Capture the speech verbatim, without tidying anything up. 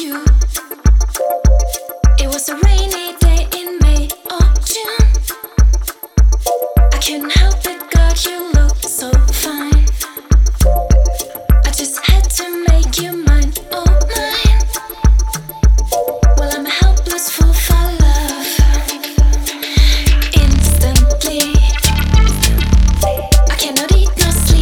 you. It was a rainy day in May or June. I couldn't help